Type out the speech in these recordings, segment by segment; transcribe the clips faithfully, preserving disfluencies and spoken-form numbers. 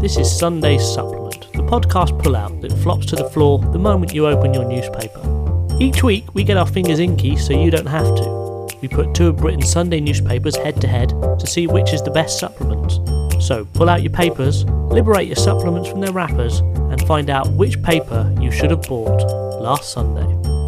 This is Sunday's Supplement, the podcast pullout that flops to the floor the moment you open your newspaper. Each week we get our fingers inky so you don't have to. We put two of Britain's Sunday newspapers head to head to see which is the best supplement. So pull out your papers, liberate your supplements from their wrappers, and find out which paper you should have bought last Sunday.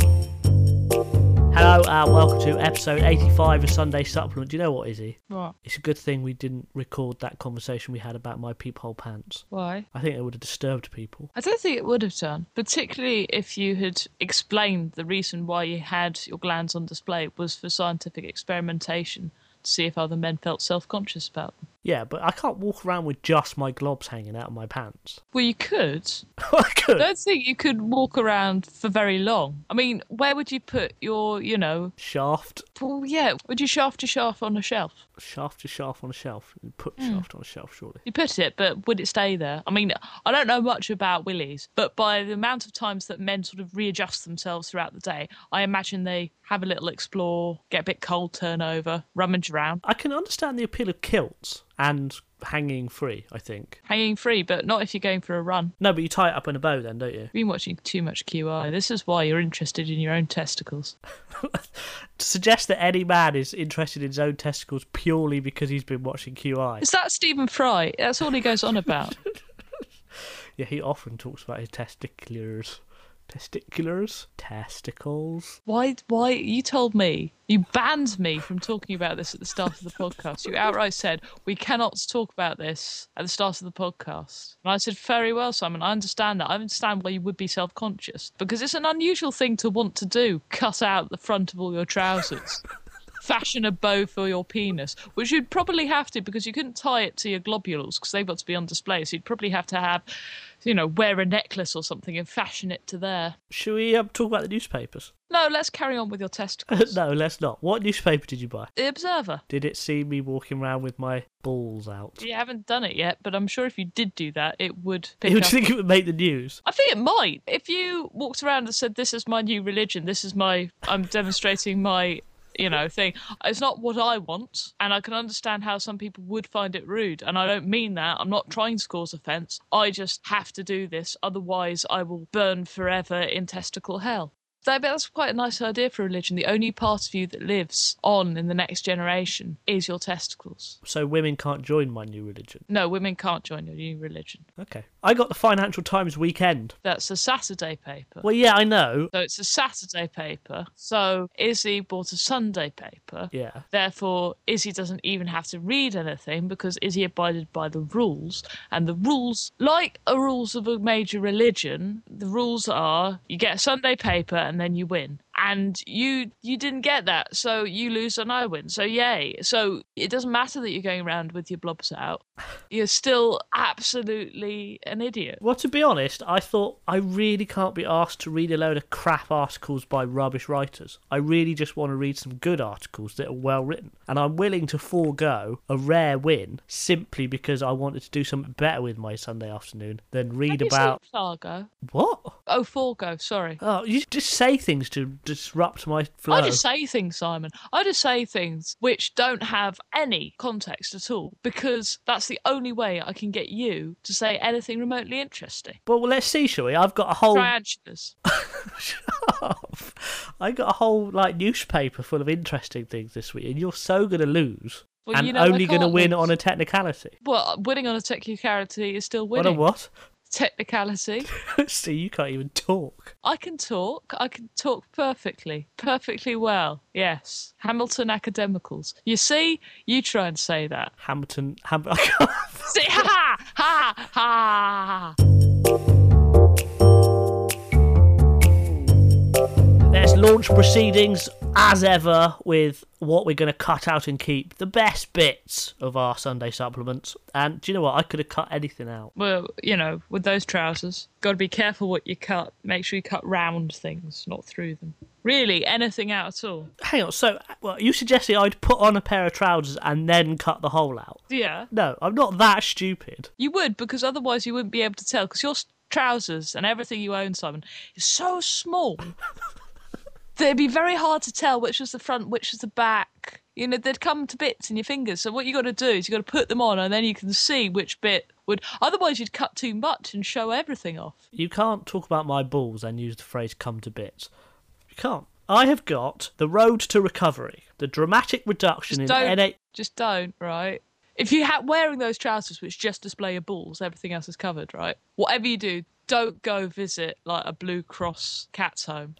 Hello and welcome to episode eighty-five of Sunday Supplement. Do you know what, Izzy? What? It's a good thing we didn't record that conversation we had about my peephole pants. Why? I think it would have disturbed people. I don't think it would have done, particularly if you had explained the reason why you had your glands on display was for scientific experimentation to see if other men felt self-conscious about them. Yeah, but I can't walk around with just my globs hanging out of my pants. Well, you could. I could. I don't think you could walk around for very long. I mean, where would you put your, you know... Shaft. Well, yeah, would you shaft your shaft on a shelf? Shaft to shaft on a shelf. You put Mm. shaft on a shelf, surely. You put it, but would it stay there? I mean, I don't know much about willies, but by the amount of times that men sort of readjust themselves throughout the day, I imagine they have a little explore, get a bit cold, turn over, rummage around. I can understand the appeal of kilts and hanging free, I think. Hanging free, but not if you're going for a run. No, but you tie it up in a bow then, don't you? You've been watching too much Q I. This is why you're interested in your own testicles. To suggest that any man is interested in his own testicles purely because he's been watching Q I. Is that Stephen Fry? That's all he goes on about. Yeah, he often talks about his testiculars. Testiculars? Testicles? Why, why, you told me, you banned me from talking about this at the start of the podcast. You outright said, we cannot talk about this at the start of the podcast. And I said, very well, Simon, I understand that. I understand why you would be self-conscious. Because it's an unusual thing to want to do, cut out the front of all your trousers. Fashion a bow for your penis, which you'd probably have to because you couldn't tie it to your globules because they've got to be on display. So you'd probably have to have, you know, wear a necklace or something and fashion it to there. Should we um, talk about the newspapers? No, let's carry on with your testicles. No, let's not. What newspaper did you buy? The Observer. Did it see me walking around with my balls out? You haven't done it yet, but I'm sure if you did do that, it would pick You would up. think it would make the news? I think it might. If you walked around and said, this is my new religion, this is my, I'm demonstrating my... you know, thing. It's not what I want, and I can understand how some people would find it rude, and I don't mean that. I'm not trying to cause offence. I just have to do this, otherwise I will burn forever in testicle hell. So, but that's quite a nice idea for religion. The only part of you that lives on in the next generation is your testicles. So women can't join my new religion? No, women can't join your new religion. Okay. I got the Financial Times Weekend. That's a Saturday paper. Well, yeah, I know. So it's a Saturday paper. So Izzy bought a Sunday paper. Yeah. Therefore, Izzy doesn't even have to read anything because Izzy abided by the rules. And the rules, like the rules of a major religion, the rules are you get a Sunday paper and then you win. And you you didn't get that, so you lose and I win. So yay. So it doesn't matter that you're going around with your blobs out. You're still absolutely an idiot. Well, to be honest, I thought I really can't be asked to read a load of crap articles by rubbish writers. I really just want to read some good articles that are well written. And I'm willing to forego a rare win simply because I wanted to do something better with my Sunday afternoon than read Have about... you seen Fargo? What? Oh, Forgo, sorry. Oh, you just say things to disrupt my flow. I just say things, Simon. I just say things which don't have any context at all because that's the only way I can get you to say anything remotely interesting. Well, well, let's see, shall we? I've got a whole... Tarantulas. Shut up. I got a whole like newspaper full of interesting things this week, and you're so going to lose. Well, and you know, I only going to can't win lose. on a technicality. Well, winning on a technicality is still On winning. a what? Technicality. See, you can't even talk. I can talk. I can talk perfectly. Perfectly well. Yes. Hamilton Academicals. You see? You try and say that. Hamilton... Ham- I can't... See? Ha! Ha! Ha! Let's launch proceedings, as ever, with what we're going to cut out and keep. The best bits of our Sunday supplements. And do you know what? I could have cut anything out. Well, you know, with those trousers, got to be careful what you cut. Make sure you cut round things, not through them. Really, anything out at all. Hang on, so well, you suggested I'd put on a pair of trousers and then cut the hole out? Yeah. No, I'm not that stupid. You would, because otherwise you wouldn't be able to tell, because your trousers and everything you own, Simon, is so small that it'd be very hard to tell which was the front, which was the back. You know, they'd come to bits in your fingers. So what you got to do is you got to put them on, and then you can see which bit would. Otherwise, you'd cut too much and show everything off. You can't talk about my balls and use the phrase "come to bits." You can't. I have got The Road to Recovery, the dramatic reduction Just in don't. N H. Just don't. Right. If you ha wearing those trousers which just display your balls, everything else is covered. Right. Whatever you do, don't go visit like a Blue Cross cat's home.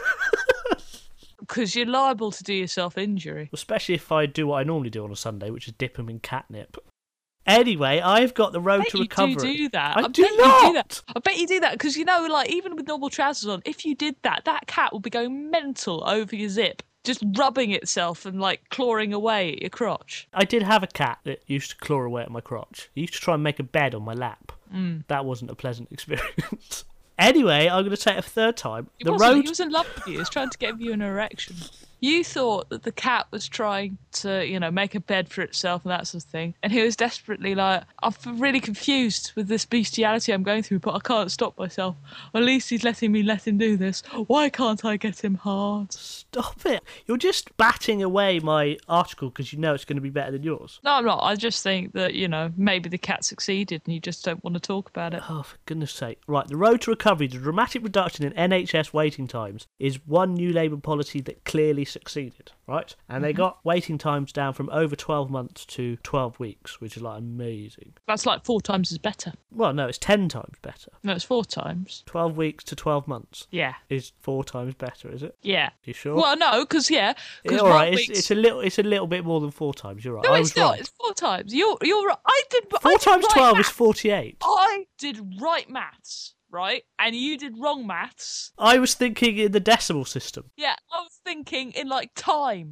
Because you're liable to do yourself injury. Especially if I do what I normally do on a Sunday, which is dip them in catnip. Anyway, I've got The Road I bet to you Recovery. do do that. I, I do bet not. You do that. I bet you do that because, you know, like, even with normal trousers on, if you did that, that cat would be going mental over your zip, just rubbing itself and, like, clawing away at your crotch. I did have a cat that used to claw away at my crotch. He used to try and make a bed on my lap. Mm. That wasn't a pleasant experience. Anyway, I'm going to say it a third time. He the wasn't. road... He was in love with you. He was trying to give you an erection. You thought that the cat was trying to, you know, make a bed for itself and that sort of thing. And he was desperately like, I'm really confused with this bestiality I'm going through, but I can't stop myself. At least he's letting me let him do this. Why can't I get him hard? Stop it. You're just batting away my article because you know it's going to be better than yours. No, I'm not. I just think that, you know, maybe the cat succeeded and you just don't want to talk about it. Oh, for goodness sake. Right, The Road to Recovery, the dramatic reduction in N H S waiting times, is one new Labour policy that clearly succeeded, right? And they got waiting times down from over twelve months to twelve weeks, which is like amazing. That's like four times as better. Well, no, it's ten times better. No, it's four times. twelve weeks to twelve months Yeah. is four times better, is it? Yeah. You sure? Well, no, because, yeah. Yeah, all right, it's, it's a little it's a little bit more than four times, you're right. No, I it's was not. right. It's four times. You're, you're right. I did Four I did times right twelve maths. is forty-eight. I did right maths, right? And you did wrong maths. I was thinking in the decimal system. Yeah, I was thinking in, like, time.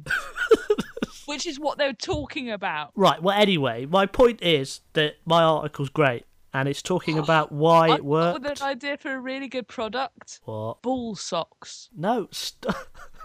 Which is what they were talking about. Right, well, anyway, my point is that my article's great, and it's talking about why I it worked. with an idea for a really good product. What? Ball socks. No, st-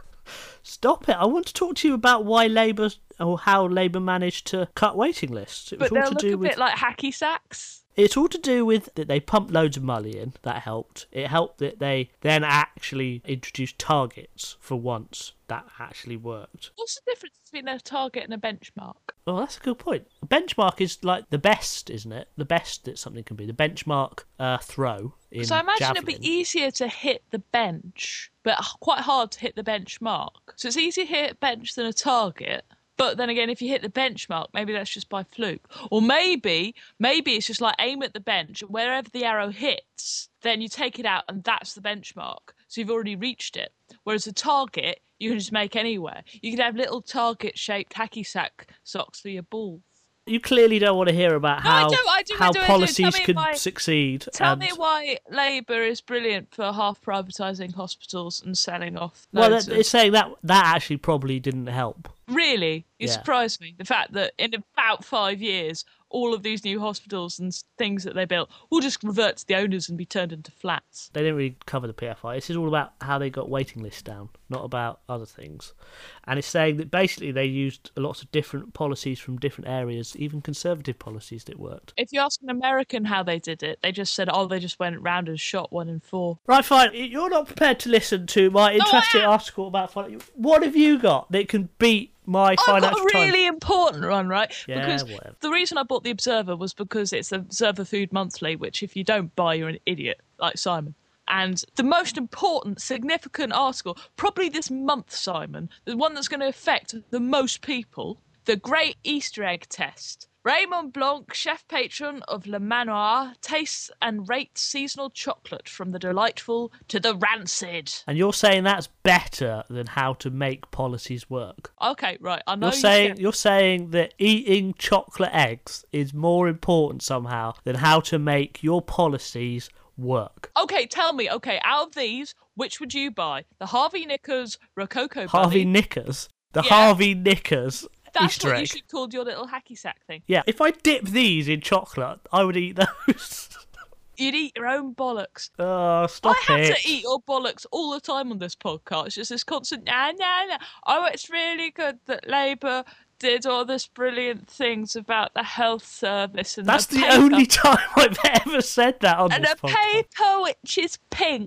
stop it. I want to talk to you about why Labour, or how Labour managed to cut waiting lists. It was But all they'll to look do a with... bit like hacky sacks. It's all to do with that they pumped loads of money in. That helped. It helped that they then actually introduced targets for once. That actually worked. What's the difference between a target and a benchmark? Oh, that's a good point. A benchmark is like the best, isn't it? The best that something can be. The benchmark uh, throw in So I imagine javelin. it'd be easier to hit the bench, but quite hard to hit the benchmark. So it's easier to hit a bench than a target. But then again, if you hit the benchmark, maybe that's just by fluke. Or maybe, maybe it's just like aim at the bench, and wherever the arrow hits, then you take it out, and that's the benchmark. So you've already reached it. Whereas a target, you can just make anywhere. You could have little target-shaped hacky sack socks for your balls. You clearly don't want to hear about No, I how, do, I do, I how do, I do. policies Tell me can why- succeed. Tell and... me why Labour is brilliant for half privatising hospitals and selling off. Well, loads that, of- it's saying that that actually probably didn't help. Really? You Yeah. surprised me. The fact that in about five years, all of these new hospitals and s- things that they built will just revert to the owners and be turned into flats. They didn't really cover the P F I. This is all about how they got waiting lists down, not about other things. And it's saying that basically they used lots of different policies from different areas, even conservative policies that worked. If you ask an American how they did it, they just said, oh, they just went round and shot one in four. Right, fine. You're not prepared to listen to my interesting am. article about finance. What have you got that can beat my I've got Financial a Times? really important one, right? Yeah, because whatever. the reason I bought the Observer was because it's the Observer Food Monthly, which if you don't buy, you're an idiot, like Simon. And the most important, significant article, probably this month, Simon, the one that's going to affect the most people, the Great Easter Egg Test. Raymond Blanc, chef patron of Le Manoir, tastes and rates seasonal chocolate from the delightful to the rancid. And you're saying that's better than how to make policies work. Okay, right, I know You're you saying said- you're saying that eating chocolate eggs is more important somehow than how to make your policies work. Okay, tell me, okay, out of these, which would you buy? The Harvey Knickers Rococo Harvey Bunny? Knickers, the Yeah. Harvey Knickers That's Easter what egg. you should call your little hacky sack thing. Yeah, if I dip these in chocolate, I would eat those. You'd eat your own bollocks. Oh, stop I have it! to eat your bollocks all the time on this podcast. It's just this constant, nah, nah, nah. Oh, it's really good that Labour did all this brilliant things about the health service and That's the, the paper. only time I've ever said that on and this a podcast. paper which is pink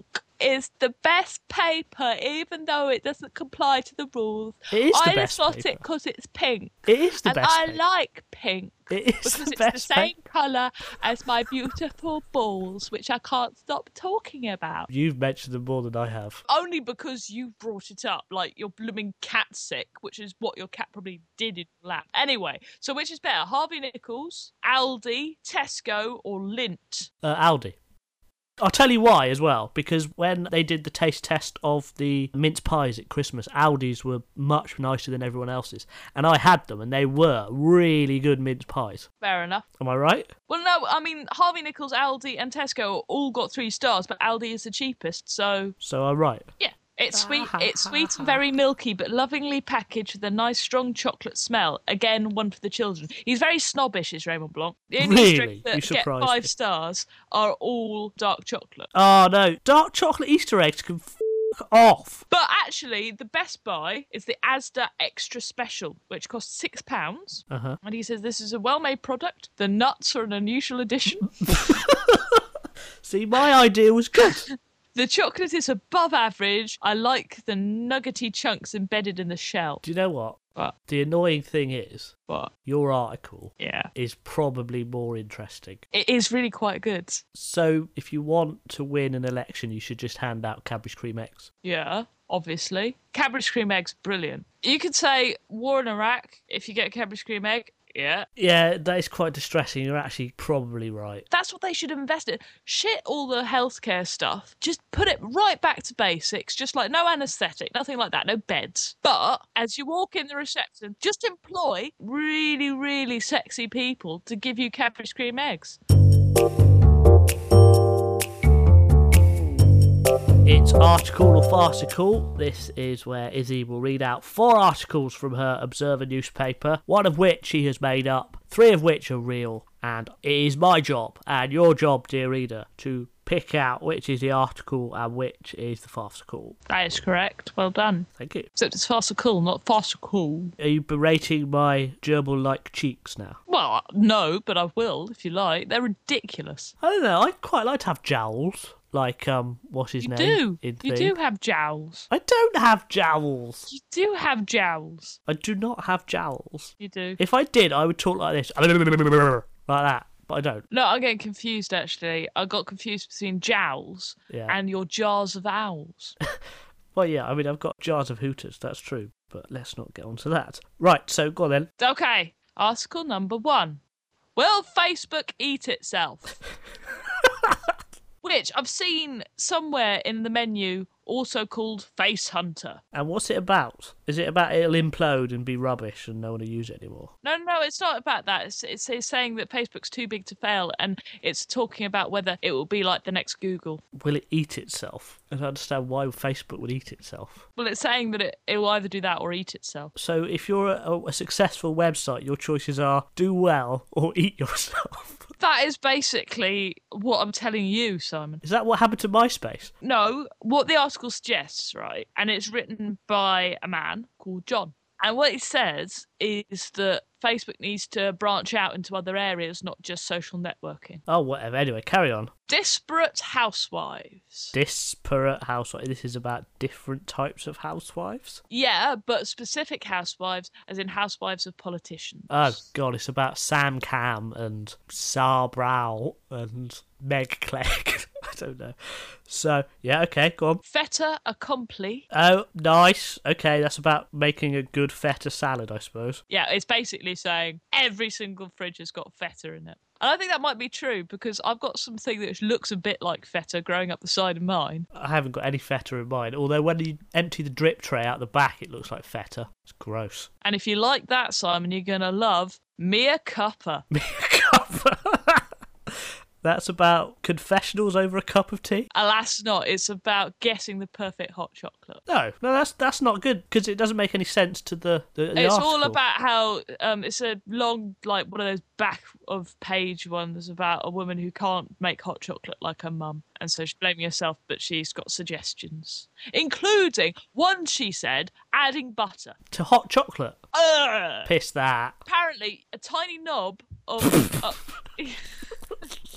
is the best paper, even though it doesn't comply to the rules. It is the I best just got paper. it because it's pink. It is the and best I paper. like pink. It is because the it's best the same paper. colour as my beautiful balls, which I can't stop talking about. You've mentioned them more than I have. Only because you brought it up, like you're blooming cat sick, which is what your cat probably did in your lap. Anyway, so which is better, Harvey Nichols, Aldi, Tesco, or Lindt? Uh, Aldi. I'll tell you why as well, because when they did the taste test of the mince pies at Christmas, Aldi's were much nicer than everyone else's. And I had them, and they were really good mince pies. Fair enough. Am I right? Well, no, I mean, Harvey Nichols, Aldi, and Tesco all got three stars, but Aldi is the cheapest, so... So I'm right. Yeah. It's sweet, it's sweet and very milky, but lovingly packaged with a nice strong chocolate smell. Again, one for the children. He's very snobbish, is Raymond Blanc. The only Really? drinks You that get surprised five me. stars are all dark chocolate. Oh, no. Dark chocolate Easter eggs can f*** off. But actually, the best buy is the Asda Extra Special, which costs six pounds. Uh-huh. And he says this is a well-made product. The nuts are an unusual addition. See, my idea was good. The chocolate is above average. I like the nuggety chunks embedded in the shell. Do you know what? What? The annoying thing is, What? your article Yeah. is probably more interesting. It is really quite good. So, if you want to win an election, you should just hand out Cadbury's Cream Eggs. Yeah, obviously. Cadbury's cream egg's brilliant. You could say war in Iraq if you get a Cadbury's cream egg. Yeah. Yeah, that is quite distressing. You're actually probably right. That's what they should invest in. Shit all the healthcare stuff. Just put it right back to basics. Just like no anaesthetic, nothing like that, no beds. But as you walk in the reception, just employ really, really sexy people to give you Cadbury's cream eggs. It's Article or Farcical. This is where Izzy will read out four articles from her Observer newspaper, one of which she has made up, three of which are real, and it is my job, and your job, dear reader, to pick out which is the article and which is the farcical. That is correct. Well done. Thank you. Except it's farcical, not farcical. Are you berating my gerbil-like cheeks now? Well, no, but I will if you like. They're ridiculous. I don't know, I'd quite like to have jowls. Like, um, what's his You name? do. in You Thing. do have jowls. I don't have jowls. You do have jowls. I do not have jowls. You do. If I did, I would talk like this. Like that. But I don't. No, I'm getting confused, actually. I got confused between jowls Yeah. and your jars of owls. Well, yeah, I mean, I've got jars of Hooters, that's true. But let's not get on to that. Right, so go on then. Okay, article number one. Will Facebook eat itself? Which I've seen somewhere in the menu also called Face Hunter. And what's it about? Is it about it'll implode and be rubbish and no one will use it anymore? No, no, it's not about that. It's, it's, it's saying that Facebook's too big to fail, and it's talking about whether it will be like the next Google. Will it eat itself? I don't understand why Facebook would eat itself. Well, it's saying that it, it will either do that or eat itself. So if you're a, a successful website, your choices are do well or eat yourself. That is basically what I'm telling you, Simon. Is that what happened to MySpace? No, what the article suggests, right, and it's written by a man called John. And what it says is that Facebook needs to branch out into other areas, not just social networking. Oh, whatever. Anyway, carry on. Disparate housewives. Disparate housewives. This is about different types of housewives? Yeah, but specific housewives, as in housewives of politicians. Oh, God, it's about Sam Cam and Sar Brow and Meg Clegg. I don't know. So, yeah, okay, go on. Feta accompli. Oh, nice. Okay, that's about making a good feta salad, I suppose. Yeah, it's basically saying every single fridge has got feta in it. And I think that might be true because I've got something that looks a bit like feta growing up the side of mine. I haven't got any feta in mine, although when you empty the drip tray out the back, it looks like feta. It's gross. And if you like that, Simon, you're going to love Mia Cuppa. That's about confessionals over a cup of tea? Alas not, it's about getting the perfect hot chocolate. No, no, that's that's not good because it doesn't make any sense to the, the, the It's article. all about how um, it's a long, like one of those back of page ones about a woman who can't make hot chocolate like her mum. And so she's blaming herself, but she's got suggestions, including one, she said, adding butter. To hot chocolate? Ugh. Piss that. Apparently, a tiny knob of... uh,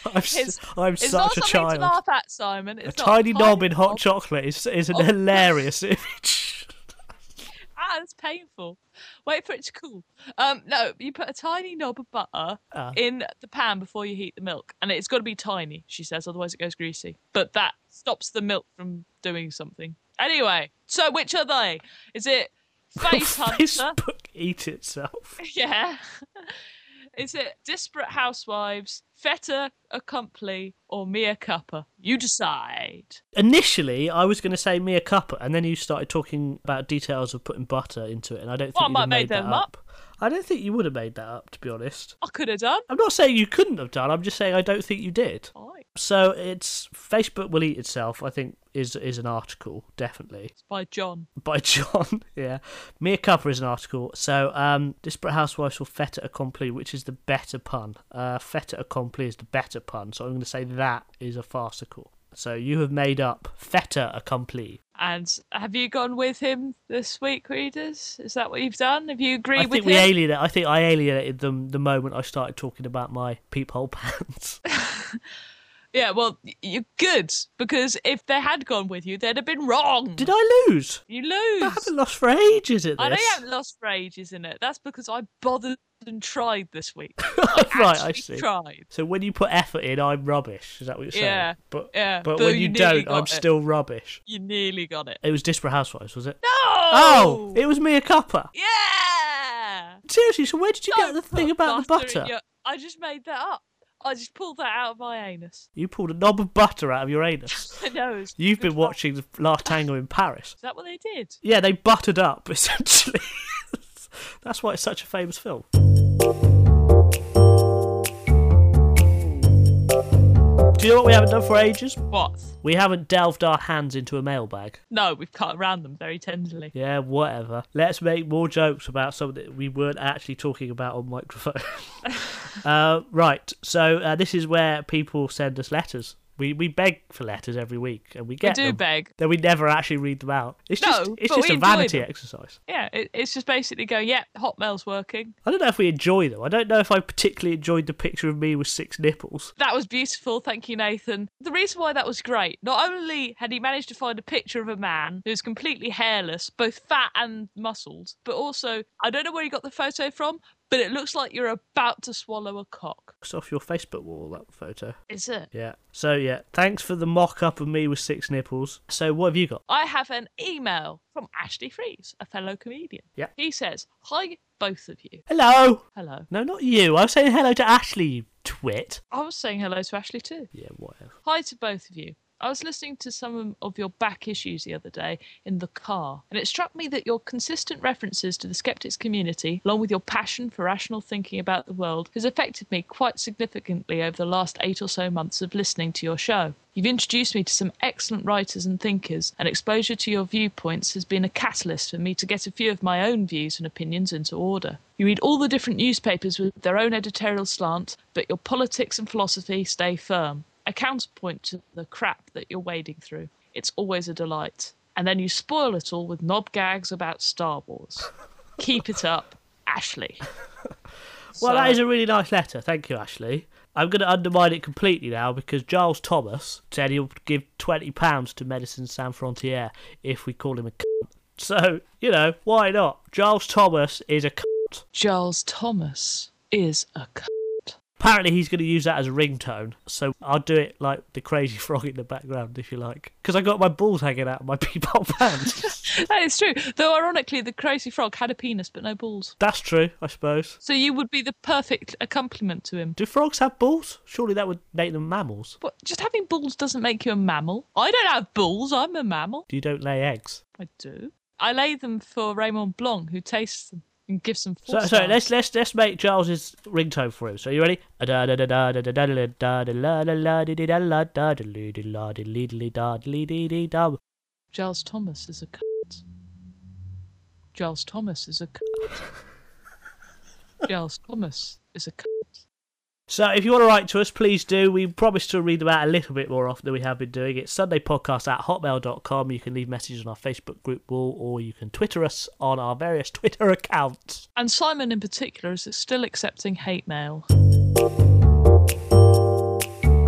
I'm, It's, I'm it's such not a something child. to laugh at, Simon. It's a not tiny knob in hot knob. chocolate is, is an Oh. hilarious image. Ah, that's painful. Wait for it to cool. Um, no, you put a tiny knob of butter Ah. in the pan before you heat the milk, and it's got to be tiny, she says, otherwise it goes greasy. But that stops the milk from doing something. Anyway, so which are they? Is it Face Hunter? Facebook eat itself. Yeah. Is it Disparate Housewives, Feta Accompli, or Mia Cuppa? You decide. Initially, I was going to say Mia Cuppa, and then you started talking about details of putting butter into it, and I don't think Well, I you'd might have have made made that them up. I don't think you would have made that up, to be honest. I could have done. I'm not saying you couldn't have done. I'm just saying I don't think you did. Aye. So it's Facebook will eat itself. I think is is an article definitely It's by John. by John. Yeah, Mia Cuppa is an article. So um, Disparate Housewives or Feta Accompli, which is the better pun? Uh, Feta Accompli is the better pun. So I'm going to say that is a farcical. So you have made up Feta Accompli. And have you gone with him this week, readers? Is that what you've done? Have you agreed I with think him? we alienated. I think I alienated them the moment I started talking about my peephole pants. Yeah, well, y- you're good, because if they had gone with you, they'd have been wrong. Did I lose? You lose. I haven't lost for ages at this. I know you haven't lost for ages in it. That's because I bothered and tried this week. Right, I Actually see. tried. So when you put effort in, I'm rubbish. Is that what you're saying? Yeah, But yeah, but but when you you, nearly don't, got I'm it. still rubbish. You nearly got it. It was Disparate Housewives, was it? No! Oh, it was Mia Cuppa. Yeah! Seriously, so where did you Don't get the thing put about the in butter? your- I just made that up. I just pulled that out of my anus. You pulled a knob of butter out of your anus. I know. it's You've good been fun. watching The Last Tango in Paris. Is that what they did? Yeah, they buttered up, essentially. That's why it's such a famous film. Do you know what we haven't done for ages? What? We haven't delved our hands into a mailbag. No, we've cut around them very tenderly. Yeah, whatever. Let's make more jokes about something that we weren't actually talking about on microphone. uh, right, so uh, this is where people send us letters. We we beg for letters every week, and we We get do them. beg. Then we never actually read them out. It's No, just it's but just we a enjoy vanity them. exercise. Yeah, it, it's just basically going, yeah, Hotmail's working. I don't know if we enjoy them. I don't know if I particularly enjoyed the picture of me with six nipples. That was beautiful, thank you, Nathan. The reason why that was great, not only had he managed to find a picture of a man who's completely hairless, both fat and muscled, but also, I don't know where he got the photo from, but it looks like you're about to swallow a cock. It's off your Facebook wall, that photo. Is it? Yeah. So, yeah, thanks for the mock-up of me with six nipples. So, what have you got? I have an email from Ashley Fries, a fellow comedian. Yeah. He says, hi, both of you. Hello! Hello. No, not you. I was saying hello to Ashley, you twit. I was saying hello to Ashley too. Yeah, whatever. Hi to both of you. I was listening to some of your back issues the other day in the car, and it struck me that your consistent references to the skeptics community, along with your passion for rational thinking about the world, has affected me quite significantly over the last eight or so months of listening to your show. You've introduced me to some excellent writers and thinkers, and exposure to your viewpoints has been a catalyst for me to get a few of my own views and opinions into order. You read all the different newspapers with their own editorial slant, but your politics and philosophy stay firm. A counterpoint to the crap that you're wading through. It's always a delight. And then you spoil it all with knob gags about Star Wars. Keep it up, Ashley. Well, So- that is a really nice letter. Thank you, Ashley. I'm going to undermine it completely now because Giles Thomas said he'll give twenty pounds to Medicine Sans Frontières if we call him a cunt. So, you know, why not? Giles Thomas is a cunt. Giles Thomas is a c***. Apparently he's going to use that as a ringtone, so I'll do it like the crazy frog in the background if you like. Because I got my balls hanging out of my peephole pants. That is true. Though, ironically, the crazy frog had a penis but no balls. That's true, I suppose. So you would be the perfect accompaniment to him. Do frogs have balls? Surely that would make them mammals. But just having balls doesn't make you a mammal. I don't have balls, I'm a mammal. You don't lay eggs. I do. I lay them for Raymond Blanc, who tastes them and gives them So, four so stars. let's let's let's make Charles's ringtone for him. So you ready? Giles Thomas is a cunt. Giles Thomas is a cunt. Giles Thomas is a cunt. So if you want to write to us, please do. We promise to read them out a little bit more often than we have been doing. It's sundaypodcast at hotmail dot com. You can leave messages on our Facebook group wall, or you can Twitter us on our various Twitter accounts. And Simon in particular is still accepting hate mail.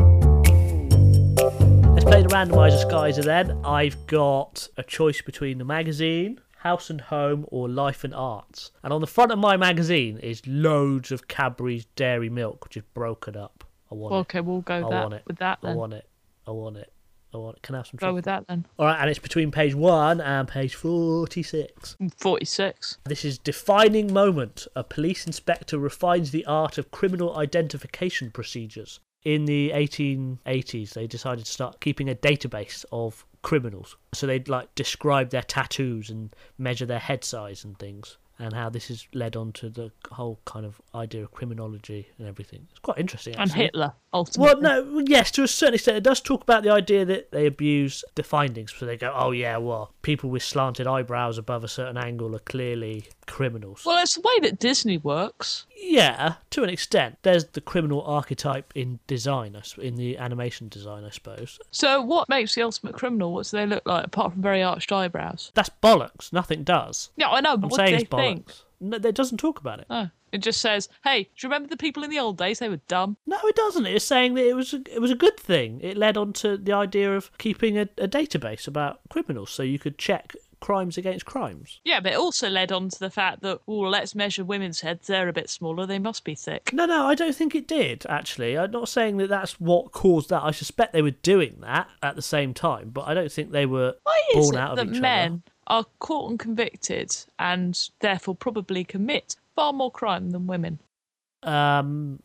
randomizer Skyzer then. I've got a choice between the magazine, House and Home, or Life and Arts. And on the front of my magazine is loads of Cadbury's Dairy Milk, which is broken up. I want Well, it. okay, we'll go I that, want it. with that I then. want it. I want it. I want it. Can I have some Go chocolate? with that then. All right, and it's between page one and page forty-six. forty-six. This is Defining Moment. A police inspector refines the art of criminal identification procedures. In the eighteen eighties, they decided to start keeping a database of criminals. So they'd like describe their tattoos and measure their head size and things, and how this has led on to the whole kind of idea of criminology and everything. It's quite interesting, actually. And Hitler, ultimately. Well, no, yes, to a certain extent, it does talk about the idea that they abuse the findings. So they go, oh, yeah, well, people with slanted eyebrows above a certain angle are clearly criminals. Well, it's the way that Disney works. Yeah, to an extent. There's the criminal archetype in design, I s- in the animation design, I suppose. So what makes the ultimate criminal? What do they look like, apart from very arched eyebrows? That's bollocks. Nothing does. Yeah, I know, but I'm what saying do they it's bollocks. think? No, it doesn't talk about it. Oh, it just says, hey, do you remember the people in the old days? They were dumb. No, it doesn't. It's saying that it was a, it was a good thing. It led on to the idea of keeping a, a database about criminals so you could check crimes against crimes. Yeah, but it also led on to the fact that, oh, let's measure women's heads. They're a bit smaller. They must be thick. No, no, I don't think it did, actually. I'm not saying that that's what caused that. I suspect they were doing that at the same time, but I don't think they were Why is born it out of that each men are caught and convicted and therefore probably commit far more crime than women? other. Um,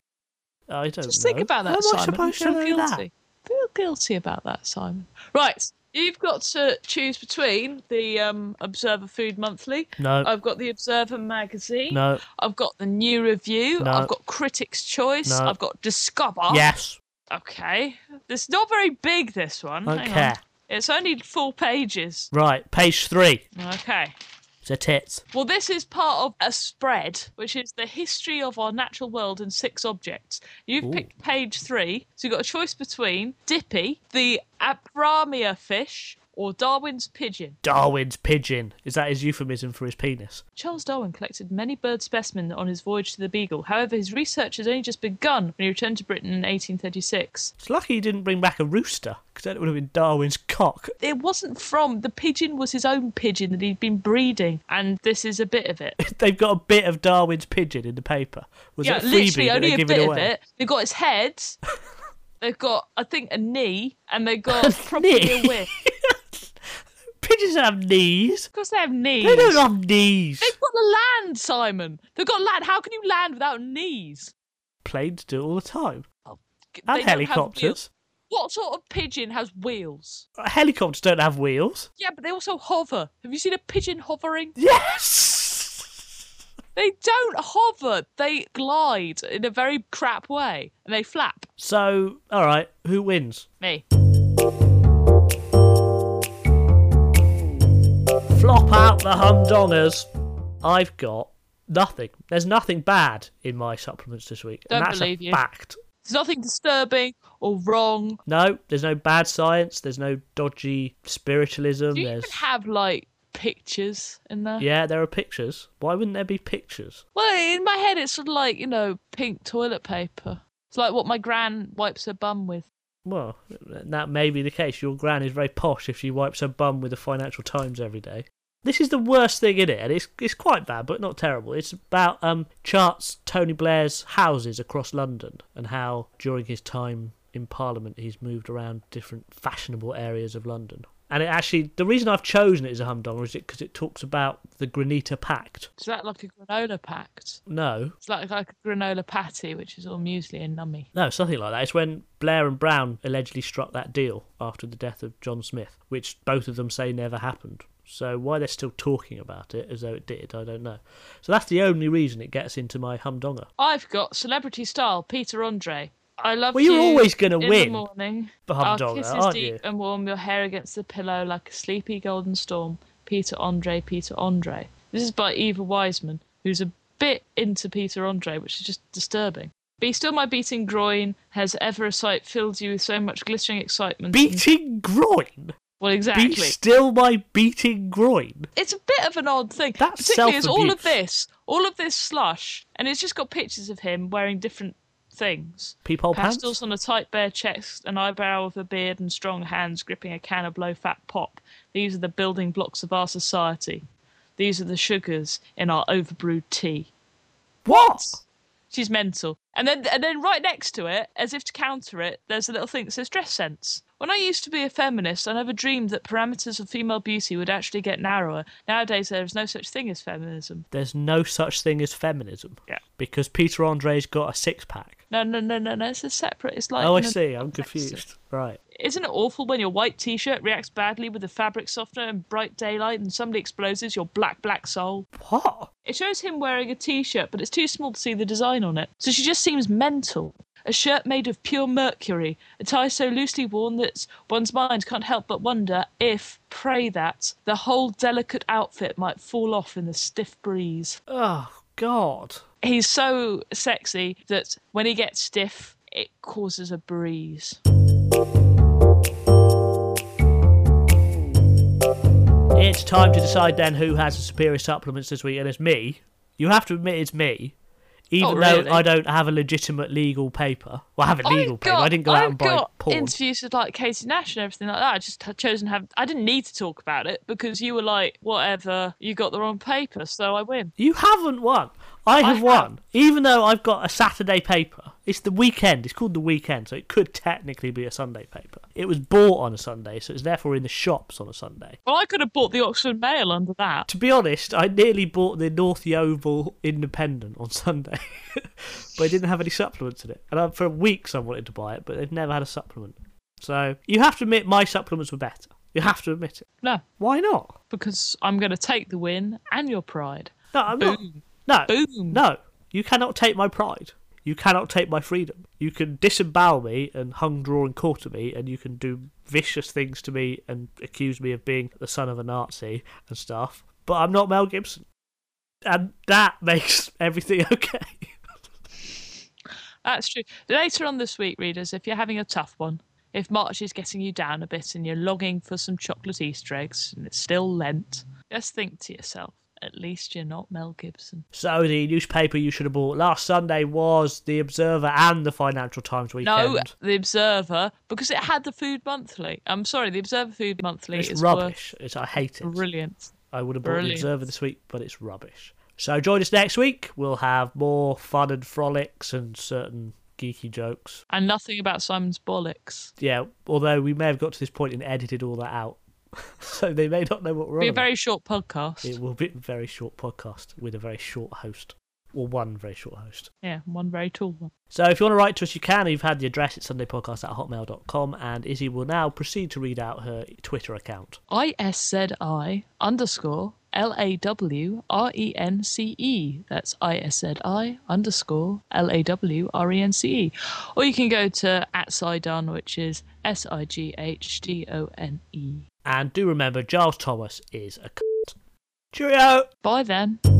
I don't Just know. think about that, How am Simon. I supposed to Feel know guilty. that? Feel guilty about that, Simon. Right. You've got to choose between the um, Observer Food Monthly. No. I've got the Observer Magazine. No. I've got the New Review. No. I've got Critics' Choice. No. I've got Discover. Yes. Okay. It's not very big, this one. Don't Hang care. on. It's only four pages. Right, page three. Okay. The tits. Well, this is part of a spread, which is the history of our natural world in six objects. You've Ooh. picked page three, so you've got a choice between Dippy, the Abramia fish, or Darwin's pigeon. Darwin's pigeon. Is that his euphemism for his penis? Charles Darwin collected many bird specimens on his voyage to the Beagle. However, his research has only just begun when he returned to Britain in eighteen thirty-six. It's lucky he didn't bring back a rooster, because that would have been Darwin's cock. It wasn't from... The pigeon was his own pigeon that he'd been breeding, and this is a bit of it. They've got a bit of Darwin's pigeon in the paper. Was yeah, it a freebie literally that only they're a giving bit away? of it. They've got his head, they've got, I think, a knee, and they've got A probably knee? a whip. Pigeons have knees. Of course they have knees. They don't have knees. They've got the land, Simon. They've got land. How can you land without knees? Planes do it all the time. They And don't have helicopters. wheels. What sort of pigeon has wheels? Helicopters don't have wheels. Yeah, but they also hover. Have you seen a pigeon hovering? Yes! They don't hover. They glide in a very crap way, and they flap. So, alright, who wins? Me. Flop out the humdongers. I've got nothing. There's nothing bad in my supplements this week. Don't and that's believe a you. fact. There's nothing disturbing or wrong. No, there's no bad science. There's no dodgy spiritualism. Do you there's even have, like, pictures in there? Yeah, there are pictures. Why wouldn't there be pictures? Well, in my head, it's sort of like, you know, pink toilet paper. It's like what my gran wipes her bum with. Well, that may be the case. Your gran is very posh if she wipes her bum with the Financial Times every day. This is the worst thing in it, and it's it's quite bad, but not terrible. It's about um charts Tony Blair's houses across London and how during his time in Parliament he's moved around different fashionable areas of London. And it actually, the reason I've chosen it as a humdonger is because it talks about the Granita Pact. Is that like a granola pact? No, It's like, like a granola patty, which is all muesli and nummy. no, something like that. It's when Blair and Brown allegedly struck that deal after the death of John Smith, which both of them say never happened. So why they're still talking about it as though it did, I don't know. So that's the only reason it gets into my humdonger. I've got celebrity style Peter Andre. I love Well, you. you're always gonna in win the morning. the Our humdonger, kisses aren't deep you? and warm, your hair against the pillow like a sleepy golden storm. Peter Andre, Peter Andre. This is by Eva Wiseman, who's a bit into Peter Andre, which is just disturbing. Be still my beating groin, has ever a sight filled you with so much glittering excitement. and- Beating groin? Well, exactly. Be still my beating groin? It's a bit of an odd thing. That's Particularly as all of self-abuse. this, all of this slush, and it's just got pictures of him wearing different things. Peephole Pastels pants? on a tight bare chest, an eyebrow with a beard and strong hands gripping a can of low-fat pop. These are the building blocks of our society. These are the sugars in our overbrewed tea. What? She's mental. And then and then right next to it, as if to counter it, there's a little thing that says dress sense. When I used to be a feminist, I never dreamed that parameters of female beauty would actually get narrower. Nowadays, there is no such thing as feminism. There's no such thing as feminism. Yeah. Because Peter Andre's got a six-pack. No, no, no, no, no. It's a separate. It's like. Oh, I no, see. I'm confused. Right. Isn't it awful when your white t-shirt reacts badly with a fabric softener in bright daylight and somebody exposes your black, black soul? What? It shows him wearing a t-shirt, but it's too small to see the design on it. So she just seems mental. A shirt made of pure mercury, a tie so loosely worn that one's mind can't help but wonder if, pray that, the whole delicate outfit might fall off in the stiff breeze. Oh, God. He's so sexy that when he gets stiff, it causes a breeze. It's time to decide then who has the superior supplements this week, and it's me. You have to admit it's me. Even Oh, though really? I don't have a legitimate legal paper. Well, I have a legal I've paper. got- I didn't go out I've and buy got porn. interviews with like Katie Nash and everything like that. I just had chosen to have. I didn't need to talk about it because you were like, whatever, you got the wrong paper, so I win. You haven't won. I have have. won. Even though I've got a Saturday paper. It's the weekend. It's called the weekend, so it could technically be a Sunday paper. It was bought on a Sunday, so it's therefore in the shops on a Sunday. Well, I could have bought the Oxford Mail under that. To be honest, I nearly bought the North Yeovil Independent on Sunday, but it didn't have any supplements in it. And I, for weeks I wanted to buy it, but they've never had a supplement. So you have to admit my supplements were better. You have to admit it. No, Why not? because I'm going to take the win and your pride. No, I'm not. Boom. No, Boom. no. You cannot take my pride. You cannot take my freedom. You can disembowel me and hung, draw and quarter me, and you can do vicious things to me and accuse me of being the son of a Nazi and stuff. But I'm not Mel Gibson. And that makes everything okay. That's true. Later on this week, readers, if you're having a tough one, if March is getting you down a bit and you're longing for some chocolate Easter eggs and it's still Lent, just think to yourself, at least you're not Mel Gibson. So the newspaper you should have bought last Sunday was The Observer and the Financial Times Weekend. No, The Observer, because it had the Food Monthly. I'm sorry, The Observer Food Monthly It's is rubbish. It's, I hate it. brilliant. I would have bought Brilliant. The Observer this week, but it's rubbish. So join us next week. We'll have more fun and frolics and certain geeky jokes. And nothing about Simon's bollocks. Yeah, although we may have got to this point and edited all that out. So they may not know what we're It'll be on a about. very short podcast. It will be a very short podcast with a very short host. Or one very short host. Yeah, one very tall one. So if you want to write to us, you can. You've had the address. It's sundaypodcast at hotmail dot com. And Izzy will now proceed to read out her Twitter account. I S Z I underscore L A W R E N C E. That's I S Z I underscore L A W R E N C E. Or you can go to at Sidon, which is S I G H D O N E. And do remember, Giles Thomas is a cunt. Cheerio! Bye then.